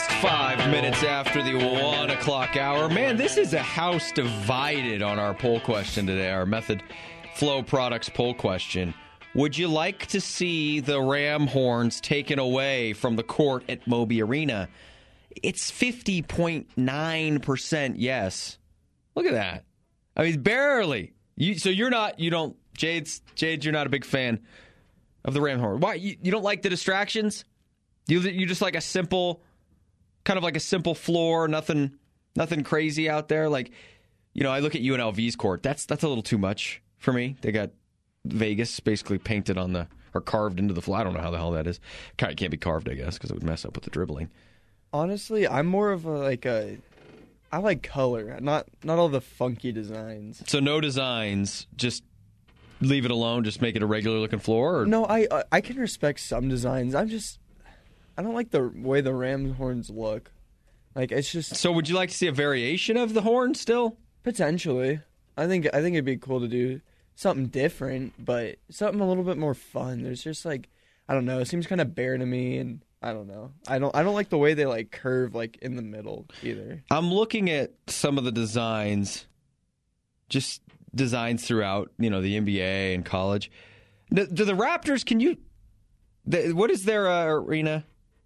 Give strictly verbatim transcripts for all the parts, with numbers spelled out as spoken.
Just five minutes after the one o'clock hour. Man, this is a house divided on our poll question today, our Method Flow Products poll question. Would you like to see the Ram horns taken away from the court at Moby Arena? It's fifty point nine percent yes. Look at that. I mean, barely. You, so you're not, you don't, Jade's, Jade, you're not a big fan of the Ram horn. Why? You, you don't like the distractions? You, you just like a simple, kind of like a simple floor, nothing nothing crazy out there. Like, you know, I look at U N L V's court. That's that's a little too much for me. They got Vegas basically painted on the, or carved into the floor. I don't know how the hell that is. It can't be carved, I guess, because it would mess up with the dribbling. Honestly, I'm more of a, like a, I like color, not not all the funky designs. So no designs, just leave it alone, just make it a regular looking floor? Or? No, I I can respect some designs. I'm just, I don't like the way the Rams horns look. Like, it's just... So would you like to see a variation of the horn still? Potentially. I think I think it'd be cool to do something different, but something a little bit more fun. There's just like, I don't know, it seems kind of bare to me, and I don't know. I don't I don't like the way they like curve like in the middle either. I'm looking at some of the designs, just designs throughout, you know, the N B A and college. Do, do the Raptors, can you, the, what is their uh, arena?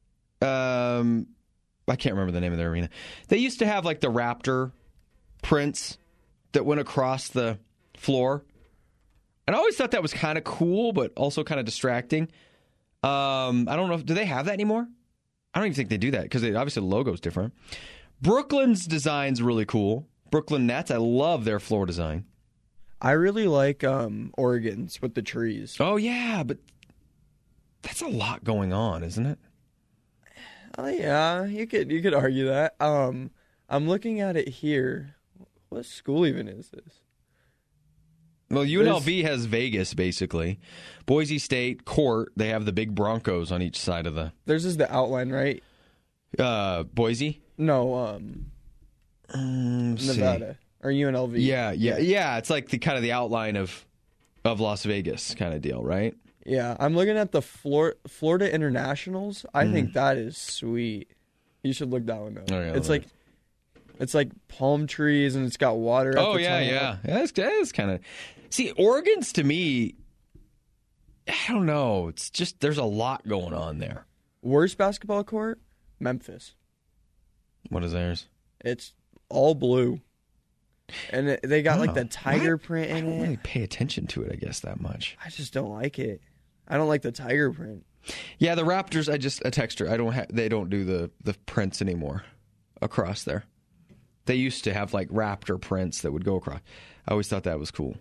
Um, I can't remember the name of their arena. They used to have like the Raptor prints that went across the floor. And I always thought that was kind of cool, but also kind of distracting. Um, I don't know. If, do they have that anymore? I don't even think they do that because obviously the logo's different. Brooklyn's design's really cool. Brooklyn Nets, I love their floor design. I really like um, Oregon's with the trees. Oh, yeah, but that's a lot going on, isn't it? Oh, yeah, you could you could argue that. Um, I'm looking at it here. What school even is this? Well, U N L V has Vegas, basically. Boise State, Court, they have the big Broncos on each side of the... Theirs is the outline, right? Uh, Boise? No, um... um Nevada. See. Or U N L V. Yeah, yeah, yeah. It's like the kind of the outline of of Las Vegas kind of deal, right? Yeah, I'm looking at the Flor- Florida Internationals. I Mm. think that is sweet. You should look that one up. Oh, yeah, it's look. like... It's like palm trees, and it's got water at Oh, the yeah, top. yeah. That's, that's kind of... See, Oregon's, to me, I don't know. It's just, there's a lot going on there. Worst basketball court? Memphis. What is theirs? It's all blue. And it, they got, Oh, like, the tiger what? print in I don't it. really pay attention to it, I guess, that much. I just don't like it. I don't like the tiger print. Yeah, the Raptors, I just, a texture. I don't ha- they don't do the, the prints anymore across there. They used to have, like, Raptor prints that would go across. I always thought that was cool.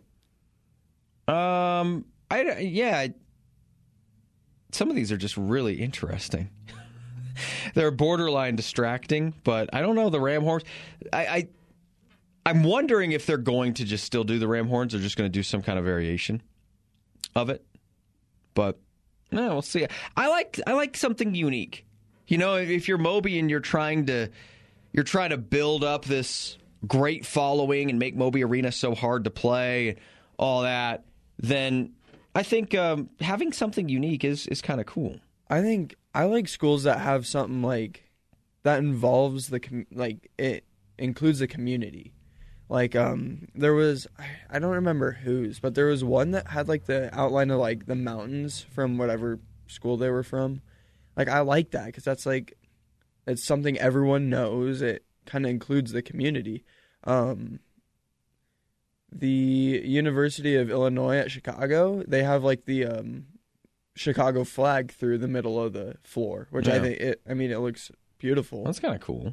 Um, I, yeah, some of these are just really interesting. They're borderline distracting, but I don't know, the Ram horns. I, I, I'm wondering if they're going to just still do the Ram horns or just going to do some kind of variation of it. But, no, we'll see. I like, I like something unique. You know, if you're Moby and you're trying to... You're trying to build up this great following and make Moby Arena so hard to play and all that, then I think um, having something unique is, is kind of cool. I think I like schools that have something like that involves the com- like it includes the community. Like um, there was I don't remember whose, but there was one that had like the outline of like the mountains from whatever school they were from. Like I like that because that's like. It's something everyone knows. It kind of includes the community. Um, the University of Illinois at Chicago, they have like the um, Chicago flag through the middle of the floor, which yeah. I think it. I mean, it looks beautiful. That's kind of cool.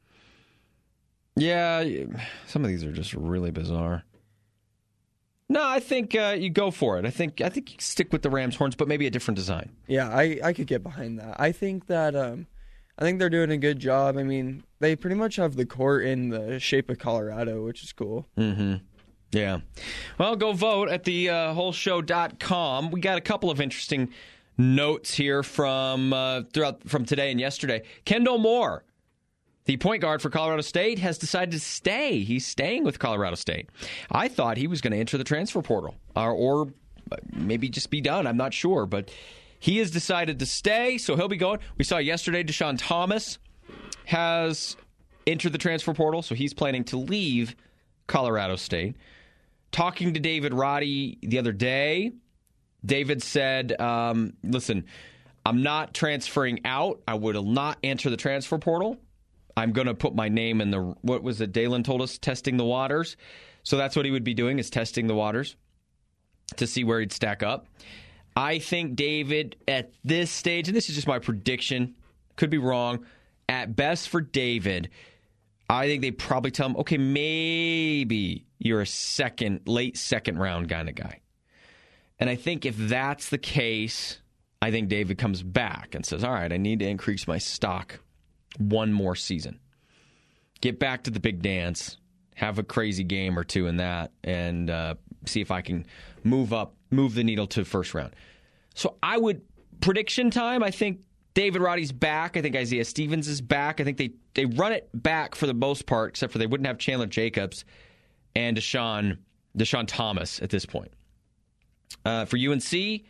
Yeah, some of these are just really bizarre. No, I think uh, you go for it. I think I think you stick with the Rams horns, but maybe a different design. Yeah, I, I could get behind that. I think that. Um, I think they're doing a good job. I mean, they pretty much have the court in the shape of Colorado, which is cool. Mm-hmm. Yeah. Well, go vote at the uh, whole show dot com. We got a couple of interesting notes here from uh, throughout from today and yesterday. Kendall Moore, the point guard for Colorado State, has decided to stay. He's staying with Colorado State. I thought he was going to enter the transfer portal or, or maybe just be done. I'm not sure, but... He has decided to stay, so he'll be going. We saw yesterday Deshaun Thomas has entered the transfer portal, so he's planning to leave Colorado State. Talking to David Roddy the other day, David said, um, listen, I'm not transferring out. I will not enter the transfer portal. I'm going to put my name in the, what was it Dalen told us, testing the waters. So that's what he would be doing, is testing the waters to see where he'd stack up. I think David, at this stage, and this is just my prediction, could be wrong, at best for David, I think they probably tell him, okay, maybe you're a second, late second round kind of guy. And I think if that's the case, I think David comes back and says, all right, I need to increase my stock one more season. Get back to the big dance, have a crazy game or two in that, and uh, see if I can move up, move the needle to first round. So I would, prediction time, I think David Roddy's back. I think Isaiah Stevens is back. I think they, they run it back for the most part, except for they wouldn't have Chandler Jacobs and Deshaun, Deshaun Thomas at this point. Uh, for U N C,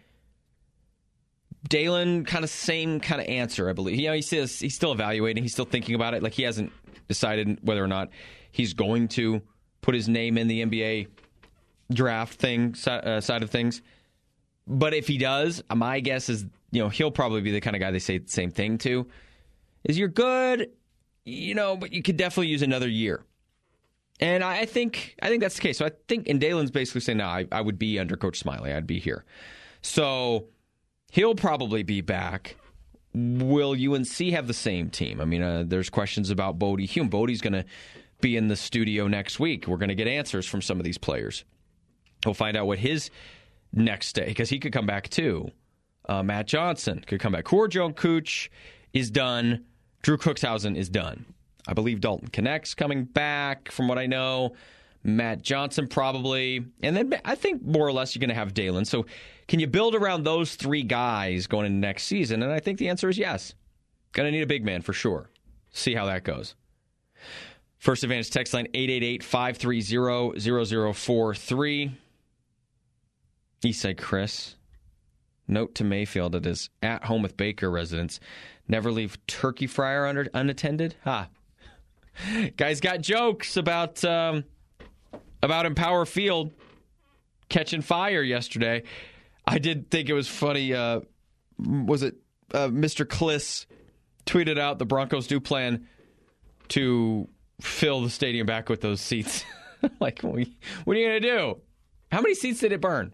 Dalen, kind of same kind of answer, I believe. You know, he says he's still evaluating. He's still thinking about it. Like, he hasn't decided whether or not he's going to put his name in the N B A draft thing uh, side of things. But if he does, my guess is, you know, he'll probably be the kind of guy they say the same thing to. Is you're good, you know, but you could definitely use another year. And I think I think that's the case. So I think, and Dalen's basically saying, no, I, I would be under Coach Smiley. I'd be here. So he'll probably be back. Will U N C have the same team? I mean, uh, there's questions about Bodie Hume. Bodie's going to be in the studio next week. We're going to get answers from some of these players. We'll find out what his next day, because he could come back too. Uh, Matt Johnson could come back. Korjo Kuch is done. Drew Cookshausen is done. I believe Dalton Connect's coming back, from what I know. Matt Johnson probably. And then I think more or less you're going to have Dalen. So can you build around those three guys going into next season? And I think the answer is yes. Going to need a big man for sure. See how that goes. First Advantage text line eight eight eight, five three zero, zero zero four three. Eastside Chris. Note to Mayfield, it is at home with Baker residents. Never leave turkey fryer under, unattended. Ha. Guys got jokes about um, about Empower Field catching fire yesterday. I did think it was funny. Uh, was it uh, Mister Kliss tweeted out the Broncos do plan to fill the stadium back with those seats. Like, what are you going to do? How many seats did it burn?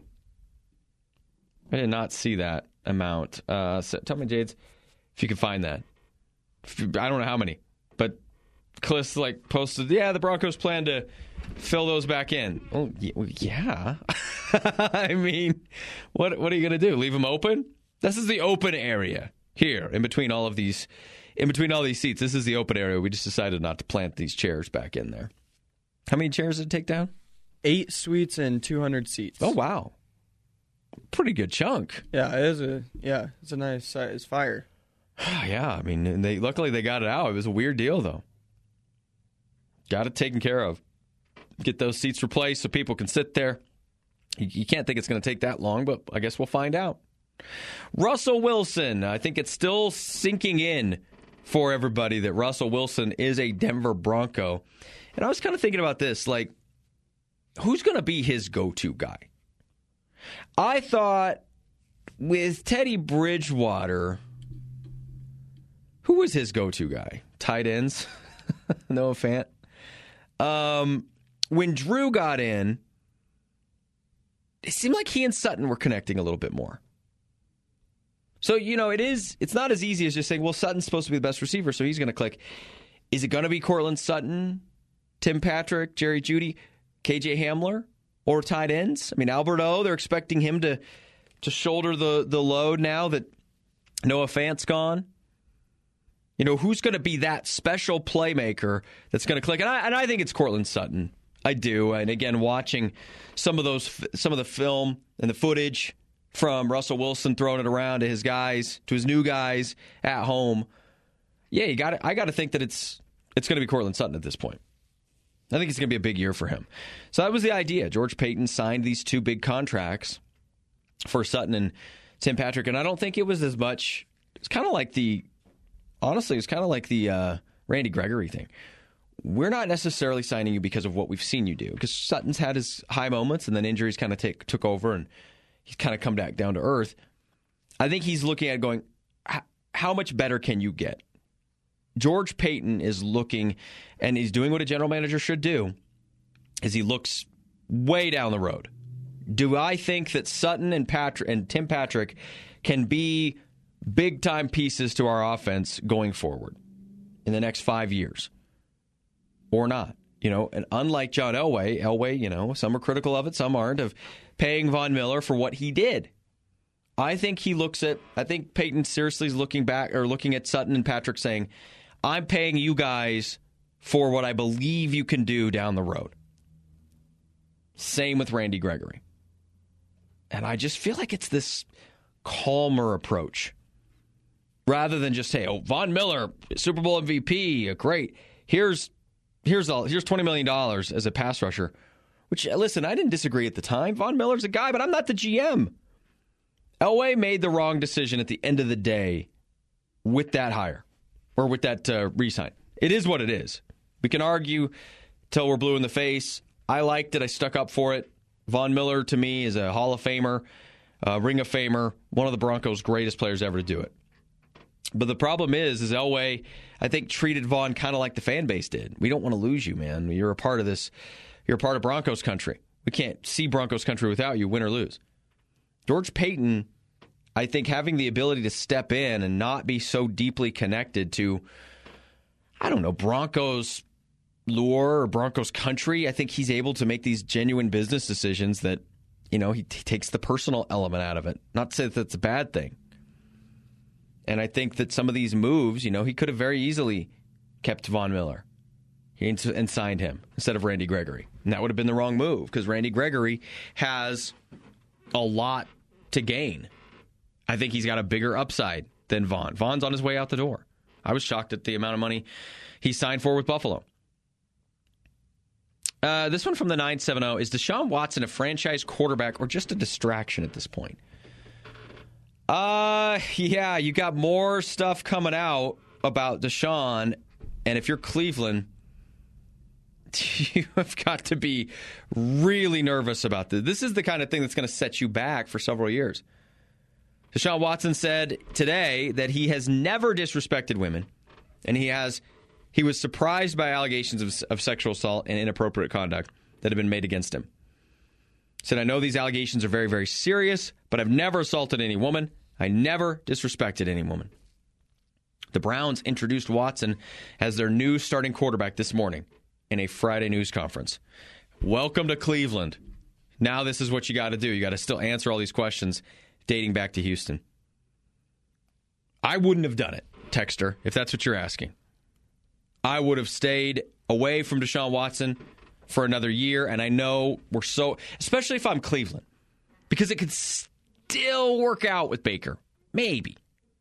I did not see that amount. Uh, so tell me, Jades, if you can find that. I don't know how many, but Kliss like posted, yeah, the Broncos plan to fill those back in. Oh, yeah. I mean, what what are you going to do? Leave them open? This is the open area here in between all of these, in between all these seats. This is the open area. We just decided not to plant these chairs back in there. How many chairs did it take down? Eight suites and two hundred seats. Oh, wow. Pretty good chunk. Yeah, it is a yeah, it's a nice size fire. Yeah, I mean, they luckily they got it out. It was a weird deal though. Got it taken care of. Get those seats replaced so people can sit there. You, you can't think it's going to take that long, but I guess we'll find out. Russell Wilson, I think it's still sinking in for everybody that Russell Wilson is a Denver Bronco. And I was kind of thinking about this, like, who's going to be his go-to guy? I thought with Teddy Bridgewater, who was his go-to guy? Tight ends? Noah Fant. Um, when Drew got in, it seemed like he and Sutton were connecting a little bit more. So, you know, it is, it's not as easy as just saying, well, Sutton's supposed to be the best receiver, so he's going to click. Is it going to be Cortland Sutton, Tim Patrick, Jerry Jeudy, K J Hamler, or tight ends? I mean, Albert O, they're expecting him to to shoulder the, the load now that Noah Fant's gone. You know, who's going to be that special playmaker that's going to click? And I, and I think it's Cortland Sutton. I do. And again, watching some of those, some of the film and the footage from Russell Wilson throwing it around to his guys, to his new guys at home. Yeah, you got. I got to think that it's it's going to be Cortland Sutton at this point. I think it's going to be a big year for him. So that was the idea. George Payton signed these two big contracts for Sutton and Tim Patrick, and I don't think it was as much. It's kind of like the honestly, it's kind of like the uh, Randy Gregory thing. We're not necessarily signing you because of what we've seen you do, because Sutton's had his high moments and then injuries kind of take, took over and he's kind of come back down to earth. I think he's looking at going, how much better can you get? George Paton is looking, and he's doing what a general manager should do, is he looks way down the road. Do I think that Sutton and Patrick and Tim Patrick can be big-time pieces to our offense going forward in the next five years? Or not? You know, and unlike John Elway, Elway, you know, some are critical of it, some aren't, of paying Von Miller for what he did. I think he looks at, I think Paton seriously is looking back, or looking at Sutton and Patrick saying, I'm paying you guys for what I believe you can do down the road. Same with Randy Gregory. And I just feel like it's this calmer approach. Rather than just say, oh, Von Miller, Super Bowl M V P, great. Here's here's all here's twenty million dollars as a pass rusher. Which, listen, I didn't disagree at the time. Von Miller's a guy, but I'm not the G M. Elway made the wrong decision at the end of the day with that hire, or with that uh, re-sign. It is what it is. We can argue till we're blue in the face. I liked it. I stuck up for it. Von Miller, to me, is a Hall of Famer, uh, Ring of Famer, one of the Broncos' greatest players ever to do it. But the problem is, is Elway, I think, treated Von kind of like the fan base did. We don't want to lose you, man. You're a part of this. You're a part of Broncos country. We can't see Broncos country without you, win or lose. George Paton, I think, having the ability to step in and not be so deeply connected to, I don't know, Broncos lore or Broncos country, I think he's able to make these genuine business decisions that, you know, he t- takes the personal element out of it. Not to say that that's a bad thing. And I think that some of these moves, you know, he could have very easily kept Von Miller and signed him instead of Randy Gregory. And that would have been the wrong move, because Randy Gregory has a lot to gain. I think he's got a bigger upside than Von. Von's on his way out the door. I was shocked at the amount of money he signed for with Buffalo. Uh, this one from the nine seven zero. Is Deshaun Watson a franchise quarterback or just a distraction at this point? Uh, yeah, you got more stuff coming out about Deshaun, and if you're Cleveland, you have got to be really nervous about this. This is the kind of thing that's going to set you back for several years. Deshaun Watson said today that he has never disrespected women, and he has he was surprised by allegations of, of sexual assault and inappropriate conduct that have been made against him. He said, I know these allegations are very, very serious, but I've never assaulted any woman. I never disrespected any woman. The Browns introduced Watson as their new starting quarterback this morning in a Friday news conference. Welcome to Cleveland. Now this is what you got to do. You got to still answer all these questions dating back to Houston. I wouldn't have done it, Texter, if that's what you're asking. I would have stayed away from Deshaun Watson for another year, and I know we're so, especially if I'm Cleveland, because it could still work out with Baker. Maybe.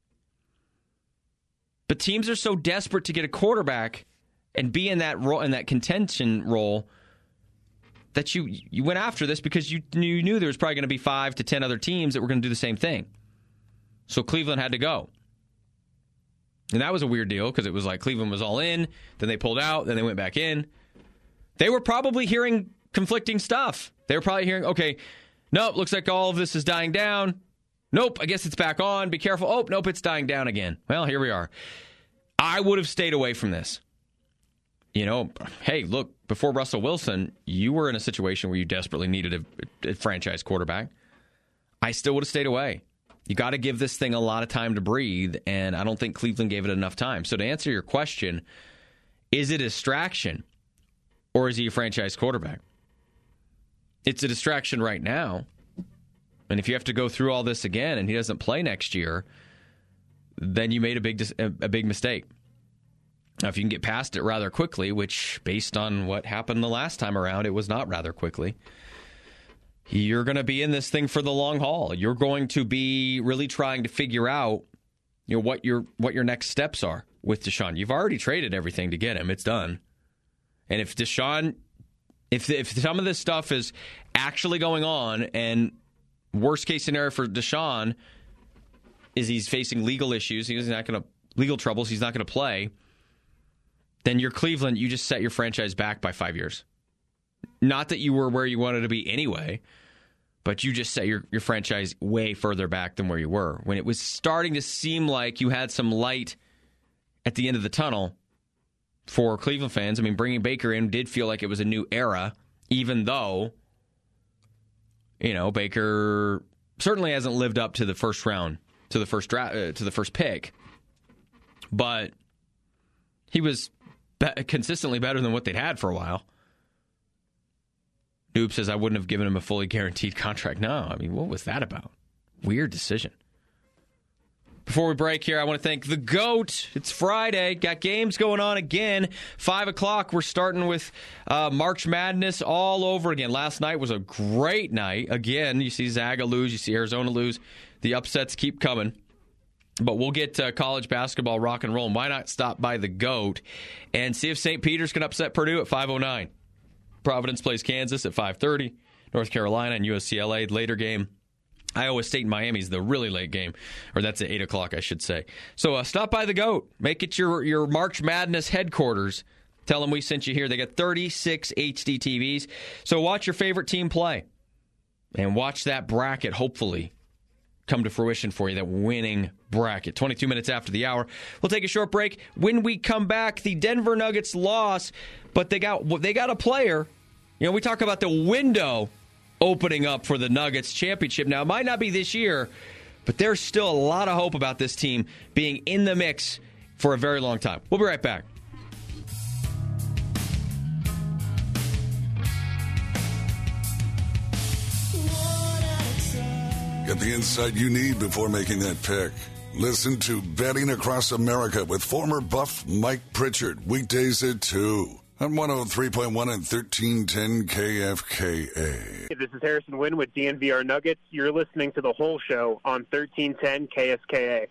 But teams are so desperate to get a quarterback and be in that role, in that contention role, that you you went after this because you, you knew there was probably going to be five to ten other teams that were going to do the same thing. So Cleveland had to go. And that was a weird deal because it was like Cleveland was all in, then they pulled out, then they went back in. They were probably hearing conflicting stuff. They were probably hearing, okay, nope, looks like all of this is dying down. Nope, I guess it's back on. Be careful. Oh, nope, it's dying down again. Well, here we are. I would have stayed away from this. You know, hey, look, before Russell Wilson, you were in a situation where you desperately needed a, a franchise quarterback. I still would have stayed away. You got to give this thing a lot of time to breathe, and I don't think Cleveland gave it enough time. So to answer your question, is it a distraction, or is he a franchise quarterback? It's a distraction right now. And if you have to go through all this again and he doesn't play next year, then you made a big a big mistake. Now, if you can get past it rather quickly, which based on what happened the last time around, it was not rather quickly, you're going to be in this thing for the long haul. You're going to be really trying to figure out, you know, what your what your next steps are with Deshaun. You've already traded everything to get him. It's done. And if Deshaun, if if some of this stuff is actually going on, and worst case scenario for Deshaun is he's facing legal issues, he's not going to legal troubles, he's not going to play, then you're Cleveland, you just set your franchise back by five years. Not that you were where you wanted to be anyway, but you just set your, your franchise way further back than where you were. When it was starting to seem like you had some light at the end of the tunnel for Cleveland fans. I mean, bringing Baker in did feel like it was a new era, even though, you know, Baker certainly hasn't lived up to the first round, to the first draft, uh, to the first pick. But he was be- consistently better than what they'd had for a while. Noob says, I wouldn't have given him a fully guaranteed contract. No, I mean, what was that about? Weird decision. Before we break here, I want to thank the GOAT. It's Friday. Got games going on again. Five o'clock, we're starting with uh, March Madness all over again. Last night was a great night. Again, you see Zaga lose. You see Arizona lose. The upsets keep coming. But we'll get uh, college basketball rock and roll. And why not stop by the GOAT and see if Saint Peter's can upset Purdue at five oh nine. Providence plays Kansas at five thirty. North Carolina and U S C L A, later game. Iowa State and Miami is the really late game. Or that's at eight o'clock, I should say. So uh, stop by the GOAT. Make it your, your March Madness headquarters. Tell them we sent you here. They got thirty-six H D T Vs. So watch your favorite team play. And watch that bracket, hopefully, come to fruition for you, that winning bracket. twenty-two minutes after the hour. We'll take a short break. When we come back, the Denver Nuggets lost, but they got they got a player. You know, we talk about the window opening up for the Nuggets championship. Now, it might not be this year, but there's still a lot of hope about this team being in the mix for a very long time. We'll be right back. Get the insight you need before making that pick. Listen to Betting Across America with former Buff Mike Pritchard, weekdays at two on one oh three point one and thirteen ten K F K A. Hey, this is Harrison Wynn with D N V R Nuggets. You're listening to the whole show on thirteen ten K S K A.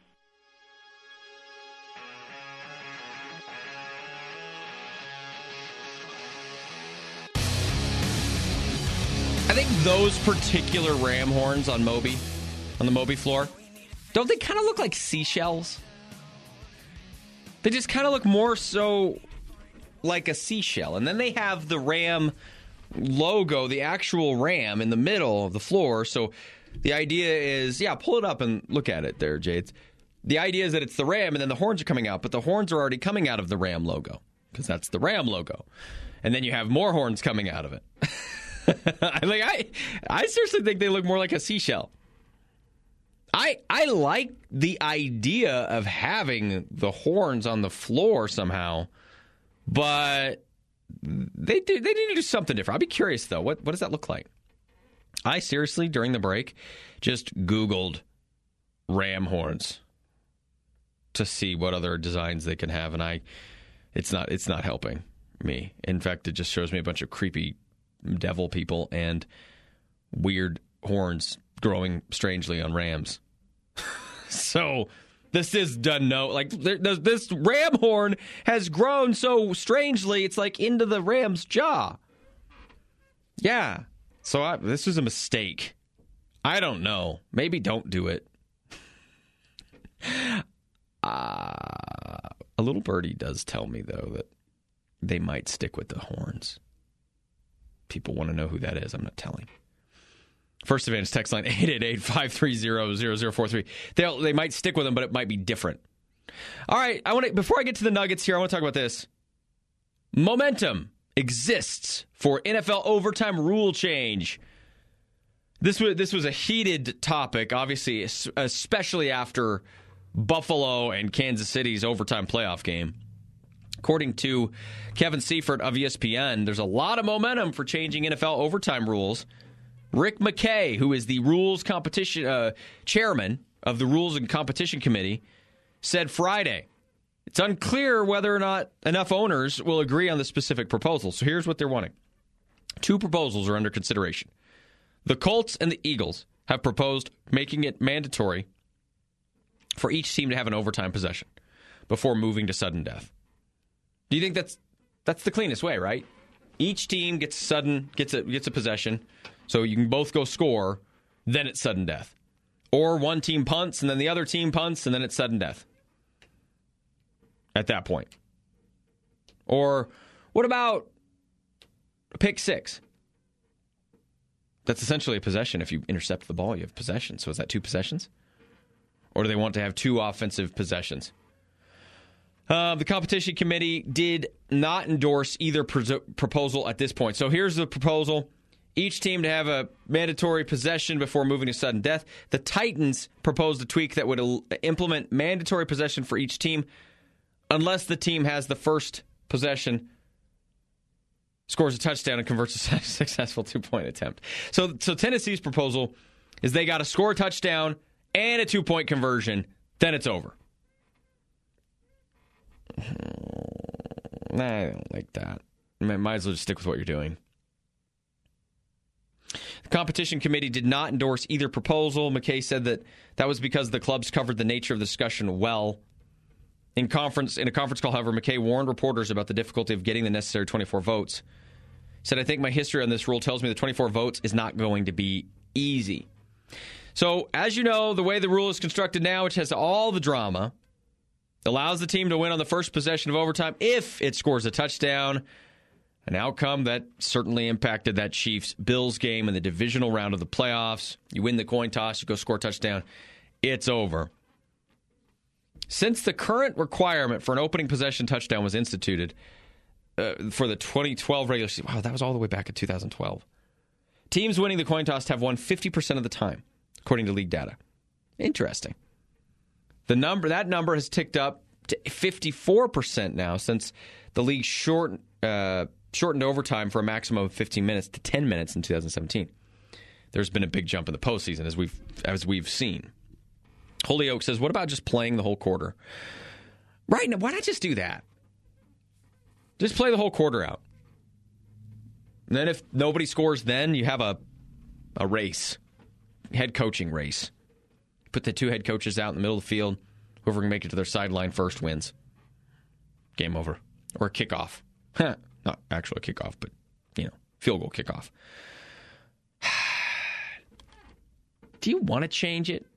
I think those particular ram horns on Moby, on the Moby floor, don't they kind of look like seashells? They just kind of look more so like a seashell. And then they have the ram logo, the actual ram, in the middle of the floor. So the idea is, yeah, pull it up and look at it there, Jade. The idea is that it's the ram and then the horns are coming out, but the horns are already coming out of the ram logo because that's the ram logo. And then you have more horns coming out of it. like I, I seriously think they look more like a seashell. I I like the idea of having the horns on the floor somehow, but they do, they need to do something different. I'd be curious though. What what does that look like? I seriously during the break just Googled ram horns to see what other designs they can have, and I it's not it's not helping me. In fact, it just shows me a bunch of creepy devil people and weird horns growing strangely on rams. So this is done no like this ram horn has grown so strangely it's like into the ram's jaw. Yeah. So I, this was a mistake. I don't know. Maybe don't do it. Uh, a little birdie does tell me though that they might stick with the horns. People want to know who that is. I'm not telling. First Advantage text line eight eight eight, five three zero, zero zero four three. They they might stick with them, but it might be different. All right, I want to before I get to the Nuggets here, I want to talk about this. Momentum exists for N F L overtime rule change. This was this was a heated topic, obviously, especially after Buffalo and Kansas City's overtime playoff game. According to Kevin Seifert of E S P N, there's a lot of momentum for changing N F L overtime rules. Rick McKay, who is the rules competition uh, chairman of the Rules and Competition Committee, said Friday, it's unclear whether or not enough owners will agree on the specific proposal. So here's what they're wanting. Two proposals are under consideration. The Colts and the Eagles have proposed making it mandatory for each team to have an overtime possession before moving to sudden death. Do you think that's that's the cleanest way, right? Each team gets sudden gets a gets a possession, so you can both go score, then it's sudden death. Or one team punts and then the other team punts and then it's sudden death. at that point? Or what about a pick six? That's essentially a possession. If you intercept the ball, you have possession. So is that two possessions? Or do they want to have two offensive possessions? Uh, the competition committee did not endorse either pro- proposal at this point. So here's the proposal. Each team to have a mandatory possession before moving to sudden death. The Titans proposed a tweak that would el- implement mandatory possession for each team unless the team has the first possession, scores a touchdown, and converts a successful two-point attempt. So, so Tennessee's proposal is they got to score a touchdown and a two-point conversion, then it's over. Nah, I don't like that. Might as well just stick with what you're doing. The competition committee did not endorse either proposal. McKay said that that was because the clubs covered the nature of the discussion well. In conference, in a conference call, however, McKay warned reporters about the difficulty of getting the necessary twenty-four votes. He said, I think my history on this rule tells me that twenty-four votes is not going to be easy. So, as you know, the way the rule is constructed now, which has all the drama, allows the team to win on the first possession of overtime if it scores a touchdown, an outcome that certainly impacted that Chiefs-Bills game in the divisional round of the playoffs. You win the coin toss, you go score a touchdown, it's over. Since the current requirement for an opening possession touchdown was instituted uh, for the twenty twelve regular season, wow, that was all the way back in two thousand twelve. Teams winning the coin toss have won fifty percent of the time, according to league data. Interesting. The number that number has ticked up to fifty-four percent now since the league short, uh, shortened overtime for a maximum of fifteen minutes to ten minutes in two thousand seventeen. There's been a big jump in the postseason, as we've as we've seen. Holyoke says, what about just playing the whole quarter? Right, now, why not just do that? Just play the whole quarter out. And then if nobody scores then, you have a a race, head coaching race. Put the two head coaches out in the middle of the field. Whoever can make it to their sideline first wins. Game over. Or a kickoff. Not actually a kickoff, but, you know, field goal kickoff. Do you want to change it?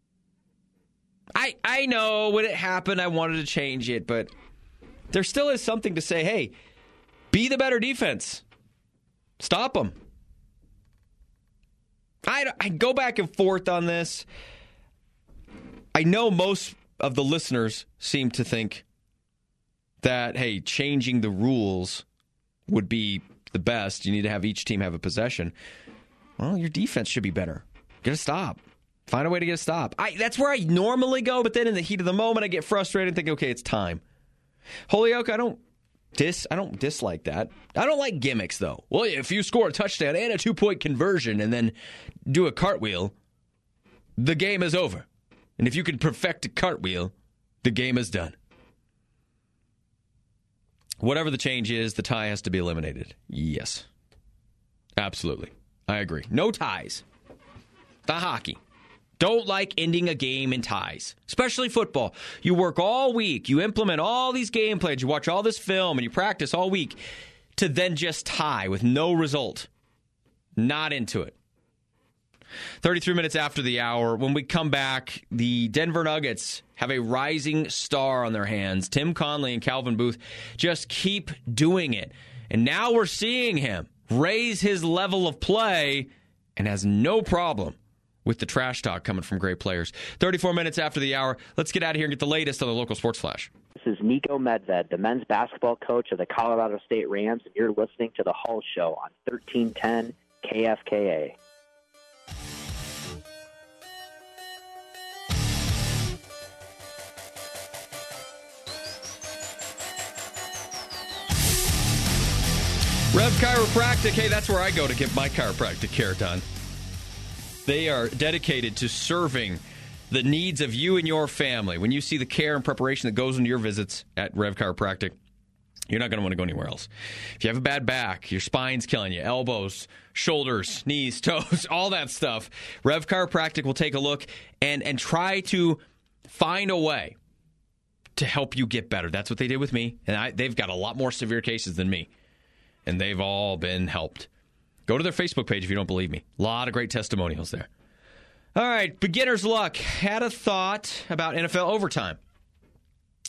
I I know when it happened, I wanted to change it, but there still is something to say, hey, be the better defense. Stop them. I, I go back and forth on this. I know most of the listeners seem to think that, hey, changing the rules would be the best. You need to have each team have a possession. Well, your defense should be better. Get a stop. Find a way to get a stop. I, that's where I normally go, but then in the heat of the moment, I get frustrated and think, okay, it's time. Holyoke, I don't dis, I don't dislike that. I don't like gimmicks, though. Well, if you score a touchdown and a two-point conversion and then do a cartwheel, the game is over. And if you can perfect a cartwheel, the game is done. Whatever the change is, the tie has to be eliminated. Yes. Absolutely. I agree. No ties. The hockey. Don't like ending a game in ties, especially football. You work all week. You implement all these game plans. You watch all this film and you practice all week to then just tie with no result. Not into it. thirty-three minutes after the hour, when we come back, the Denver Nuggets have a rising star on their hands. Tim Conley and Calvin Booth just keep doing it. And now we're seeing him raise his level of play and has no problem with the trash talk coming from great players. thirty-four minutes after the hour, let's get out of here and get the latest on the local sports flash. This is Nico Medved, the men's basketball coach of the Colorado State Rams, and you're listening to The Hull Show on thirteen ten K F K A. Rev Chiropractic, hey, that's where I go to get my chiropractic care done. They are dedicated to serving the needs of you and your family. When you see the care and preparation that goes into your visits at Rev Chiropractic, you're not going to want to go anywhere else. If you have a bad back, your spine's killing you, elbows, shoulders, knees, toes, all that stuff, Rev Chiropractic will take a look and, and try to find a way to help you get better. That's what they did with me, and I, they've got a lot more severe cases than me, and they've all been helped. Go to their Facebook page if you don't believe me. A lot of great testimonials there. All right, beginner's luck. Had a thought about N F L overtime.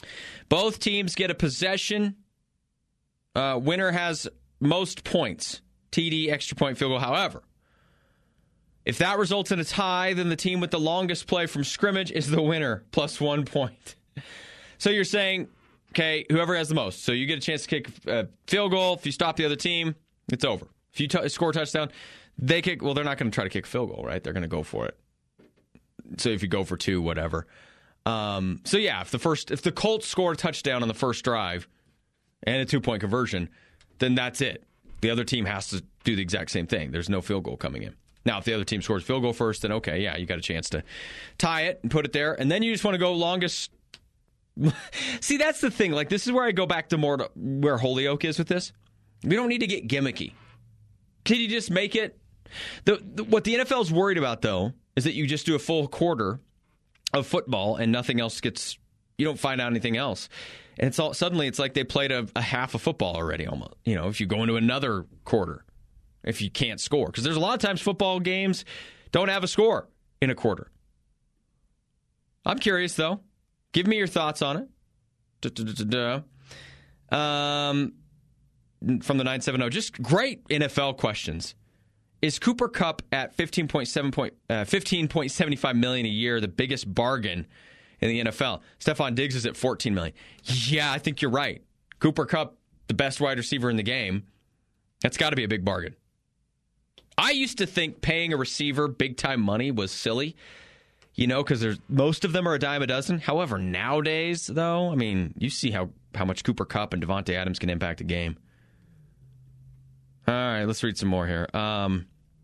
Both teams get a possession. Uh, winner has most points. T D, extra point, field goal. However, if that results in a tie, then the team with the longest play from scrimmage is the winner, plus one point. So you're saying, okay, whoever has the most. So you get a chance to kick a field goal. If you stop the other team, it's over. If you t- score a touchdown, they kick. Well, they're not going to try to kick a field goal, right? They're going to go for it. So if you go for two, whatever. Um, so yeah, if the first, if the Colts score a touchdown on the first drive and a two-point conversion, then that's it. The other team has to do the exact same thing. There's no field goal coming in. Now, if the other team scores field goal first, then okay, yeah, you got a chance to tie it and put it there. And then you just want to go longest. See, that's the thing. Like, this is where I go back to more to where Holyoke is with this. We don't need to get gimmicky. Can you just make it? The, the, what the N F L is worried about, though, is that you just do a full quarter of football and nothing else gets, you don't find out anything else. And it's all suddenly it's like they played a, a half of football already almost. You know, if you go into another quarter, if you can't score. Because there's a lot of times football games don't have a score in a quarter. I'm curious, though. Give me your thoughts on it. Da-da-da-da-da. Um, from the nine seven zero, just great N F L questions. Is Cooper Kupp at fifteen point seven point, uh, fifteen point seven five million dollars a year the biggest bargain in the N F L? Stephon Diggs is at fourteen million dollars. Yeah, I think you're right. Cooper Kupp, the best wide receiver in the game. That's got to be a big bargain. I used to think paying a receiver big-time money was silly, you know, because there's most of them are a dime a dozen. However, nowadays, though, I mean, you see how, how much Cooper Kupp and Devontae Adams can impact a game. All right, let's read some more here. Um,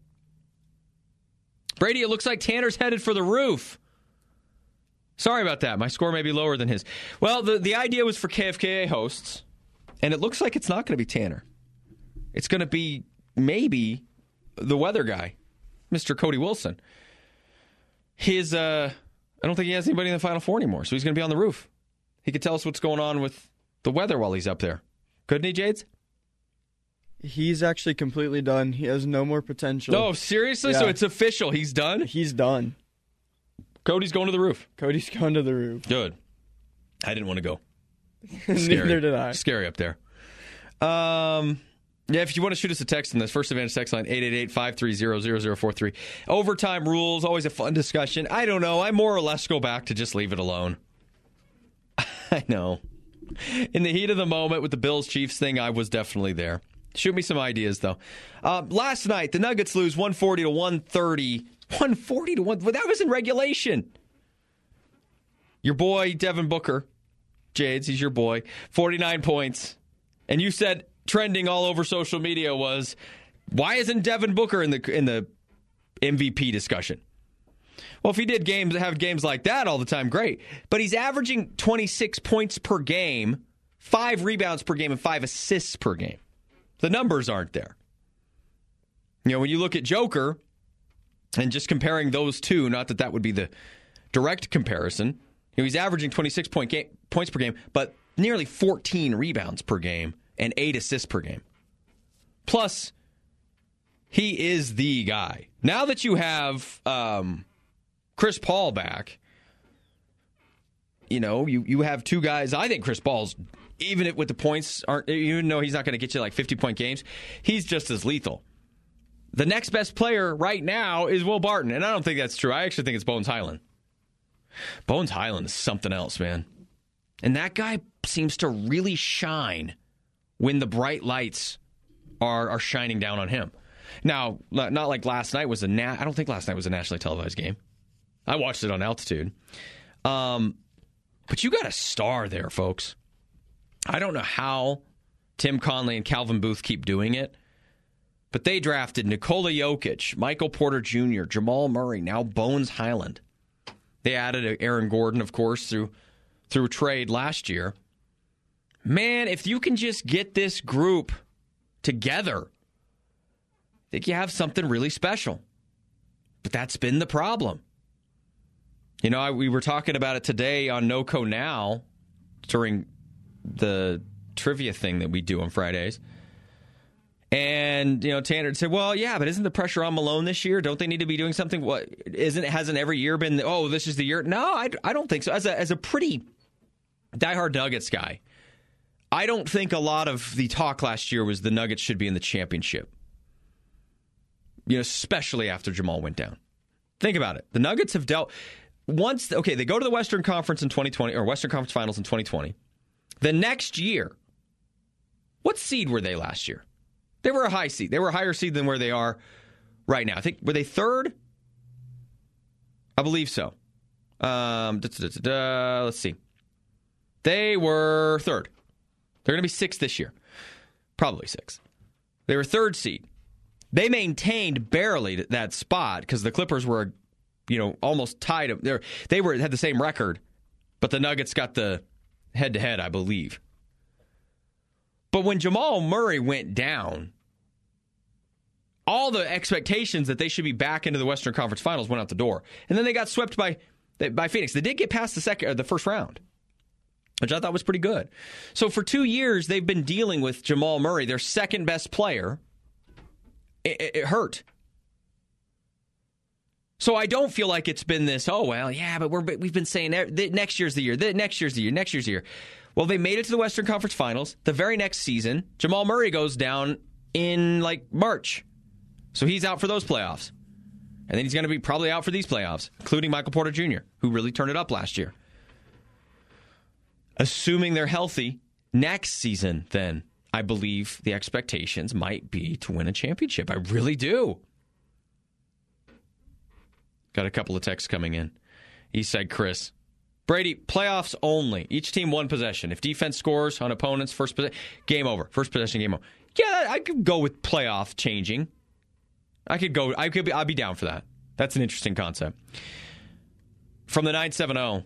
Brady, it looks like Tanner's headed for the roof. Sorry about that. My score may be lower than his. Well, the, the idea was for K F K A hosts, and it looks like it's not going to be Tanner. It's going to be maybe the weather guy, Mister Cody Wilson. His, uh, I don't think he has anybody in the Final Four anymore, so he's going to be on the roof. He could tell us what's going on with the weather while he's up there. Couldn't he, Jades? He's actually completely done. He has no more potential. No, seriously? Yeah. So it's official. He's done? He's done. Cody's going to the roof. Cody's going to the roof. Good. I didn't want to go. Neither did I. Scary up there. Um, yeah, if you want to shoot us a text in this First Advantage text line, eight eight eight, five three zero, zero zero four three. Overtime rules, always a fun discussion. I don't know. I more or less go back to just leave it alone. I know. In the heat of the moment with the Bills-Chiefs thing, I was definitely there. Shoot me some ideas, though. Uh, last night, the Nuggets lose one forty to one thirty. one forty to one. Well, that was in regulation. Your boy, Devin Booker, Jades, he's your boy, forty-nine points. And you said trending all over social media was, why isn't Devin Booker in the in the M V P discussion? Well, if he did games have games like that all the time, great. But he's averaging twenty-six points per game, five rebounds per game, and five assists per game. The numbers aren't there. You know, when you look at Joker, and just comparing those two, not that that would be the direct comparison, you know, he's averaging twenty-six point game, points per game, but nearly fourteen rebounds per game and eight assists per game. Plus, he is the guy. Now that you have um, Chris Paul back, you know, you, you have two guys. I think Chris Paul's, even if with the points, aren't, even though he's not going to get you like fifty-point games, he's just as lethal. The next best player right now is Will Barton, and I don't think that's true. I actually think it's Bones Highland. Bones Highland is something else, man. And that guy seems to really shine when the bright lights are are shining down on him. Now, not like last night was a na- I don't think last night was a nationally televised game. I watched it on altitude. Um, but you got a star there, folks. I don't know how Tim Conley and Calvin Booth keep doing it, but they drafted Nikola Jokic, Michael Porter Junior, Jamal Murray, now Bones Highland. They added Aaron Gordon, of course, through through trade last year. Man, if you can just get this group together, I think you have something really special. But that's been the problem. You know, I, we were talking about it today on NoCo Now during the trivia thing that we do on Fridays. And, you know, Tanner said, well, yeah, but isn't the pressure on Malone this year? Don't they need to be doing something? What isn't, hasn't every year been, oh, this is the year? No, I, I don't think so. As a, as a pretty diehard Nuggets guy, I don't think a lot of the talk last year was the Nuggets should be in the championship. You know, especially after Jamal went down. Think about it. The Nuggets have dealt once. Okay, they go to the Western Conference in twenty twenty, or Western Conference Finals in twenty twenty. The next year, what seed were they last year? They were a high seed. They were a higher seed than where they are right now. I think, were they third? I believe so. Um, da, da, da, da, let's see. They were third. They're going to be sixth this year. Probably sixth. They were third seed. They maintained barely that spot because the Clippers were, you know, almost tied. They they were had the same record, but the Nuggets got the head-to-head, I believe. But when Jamal Murray went down, all the expectations that they should be back into the Western Conference Finals went out the door. And then they got swept by by Phoenix. They did get past the second or the first round, which I thought was pretty good. So for two years, they've been dealing with Jamal Murray, their second best player. It, it, it hurt. So I don't feel like it's been this, oh, well, yeah, but we're, we've been saying that next year's the year, the next year's the year, next year's the year. Well, they made it to the Western Conference Finals. The very next season, Jamal Murray goes down in, like, March. So he's out for those playoffs. And then he's going to be probably out for these playoffs, including Michael Porter Junior, who really turned it up last year. Assuming they're healthy, next season, then, I believe the expectations might be to win a championship. I really do. Got a couple of texts coming in. Eastside Chris. Brady, playoffs only. Each team one possession. If defense scores on opponents, first possession, game over. First possession, game over. Yeah, I could go with playoff changing. I could go. I could. Be, I'd be down for that. That's an interesting concept. From the nine seven zero.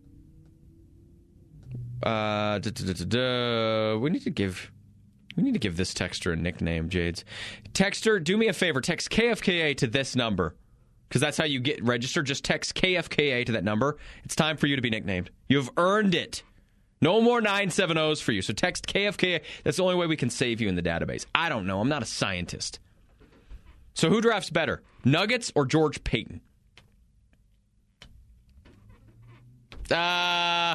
Uh, da, da, da, da, da. We need to give. We need to give this texter a nickname, Jades. Texter, do me a favor. Text K F K A to this number. Because that's how you get registered. Just text K F K A to that number. It's time for you to be nicknamed. You've earned it. No more nine seven zeros for you. So text K F K A. That's the only way we can save you in the database. I don't know. I'm not a scientist. So who drafts better? Nuggets or George Payton? Uh,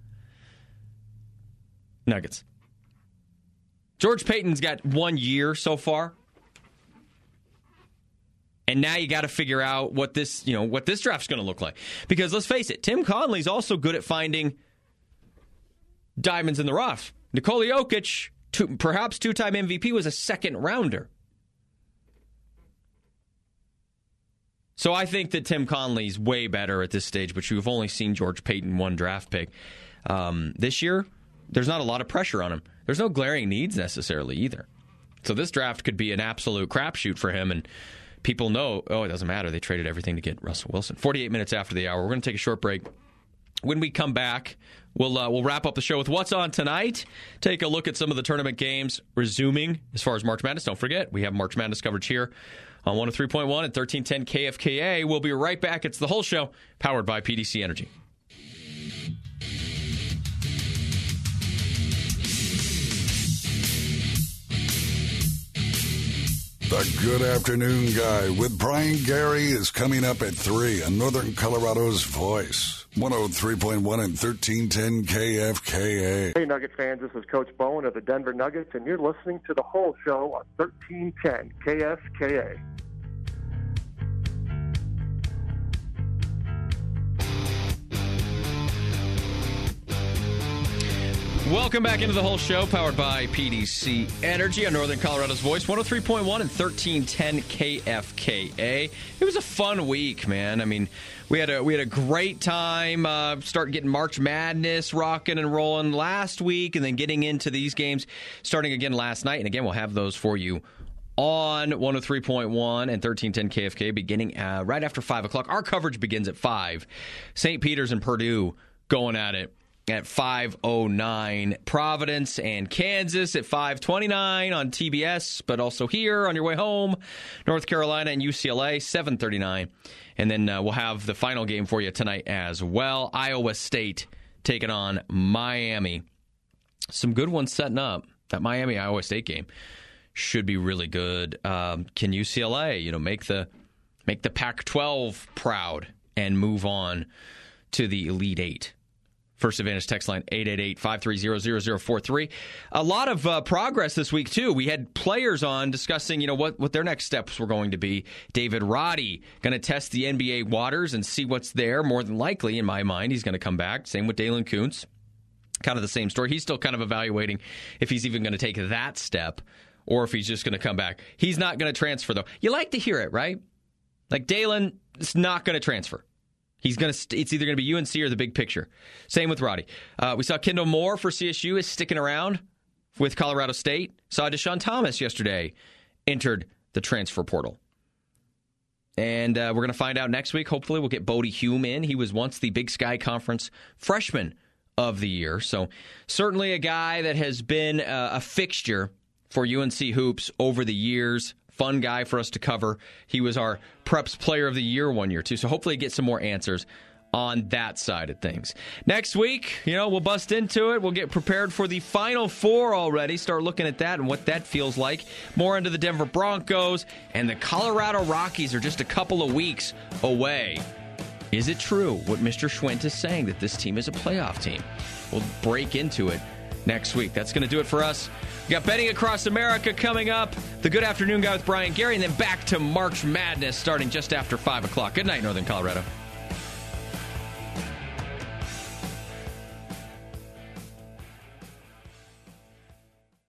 Nuggets. George Payton's got one year so far. And now you got to figure out what this, you know, what this draft's going to look like. Because let's face it, Tim Conley's also good at finding diamonds in the rough. Nikola Jokic, two, perhaps two-time M V P, was a second rounder. So I think that Tim Conley's way better at this stage, but you've only seen George Payton one draft pick. Um, this year, there's not a lot of pressure on him. There's no glaring needs necessarily either. So this draft could be an absolute crapshoot for him, and people know, oh, it doesn't matter. They traded everything to get Russell Wilson. forty-eight minutes after the hour. We're going to take a short break. When we come back, we'll uh, we'll wrap up the show with what's on tonight. Take a look at some of the tournament games resuming as far as March Madness. Don't forget, we have March Madness coverage here on one oh three point one and thirteen ten K F K A. We'll be right back. It's The Whole Show, powered by P D C Energy. The Good Afternoon Guy with Brian Gary is coming up at three on Northern Colorado's Voice. one oh three point one and thirteen ten K F K A. Hey, Nugget fans, this is Coach Bowen of the Denver Nuggets, and you're listening to The Whole Show on thirteen ten K F K A. Welcome back into The Whole Show, powered by P D C Energy on Northern Colorado's Voice, one oh three point one and thirteen ten K F K A. It was a fun week, man. I mean, we had a we had a great time uh, starting getting March Madness rocking and rolling last week, and then getting into these games starting again last night. And again, we'll have those for you on one oh three point one and thirteen ten K F K beginning uh, right after five o'clock. Our coverage begins at five. Saint Peter's and Purdue going at it at five oh nine. Providence and Kansas at five twenty-nine on T B S, but also here on your way home. North Carolina and U C L A, seven thirty-nine. And then uh, we'll have the final game for you tonight as well. Iowa State taking on Miami. Some good ones setting up. That Miami-Iowa State game should be really good. Um, can U C L A, you know, make the make the Pac twelve proud and move on to the Elite Eight First Advantage text line, eight eight eight, five three zero, zero zero four three. A lot of uh, progress this week, too. We had players on discussing, you know, what, what their next steps were going to be. David Roddy going to test the N B A waters and see what's there. More than likely, in my mind, he's going to come back. Same with Dalen Kuntz. Kind of the same story. He's still kind of evaluating if he's even going to take that step or if he's just going to come back. He's not going to transfer, though. You like to hear it, right? Like, Dalen is not going to transfer. He's going to. St- it's either going to be U N C or the big picture. Same with Roddy. Uh, we saw Kendall Moore for C S U is sticking around with Colorado State. Saw Deshaun Thomas yesterday entered the transfer portal. And uh, we're going to find out next week. Hopefully we'll get Bodie Hume in. He was once the Big Sky Conference freshman of the year. So certainly a guy that has been uh, a fixture for U N C hoops over the years. Fun guy for us to cover. He was our Preps Player of the Year one year, too. So hopefully get some more answers on that side of things. Next week, you know, we'll bust into it. We'll get prepared for the Final Four already. Start looking at that and what that feels like. More into the Denver Broncos. And the Colorado Rockies are just a couple of weeks away. Is it true what Mister Schwent is saying, that this team is a playoff team? We'll break into it next week. That's going to do it for us. We got Betting Across America coming up. The Good Afternoon Guy with Brian Gary. And then back to March Madness starting just after five o'clock. Good night, Northern Colorado.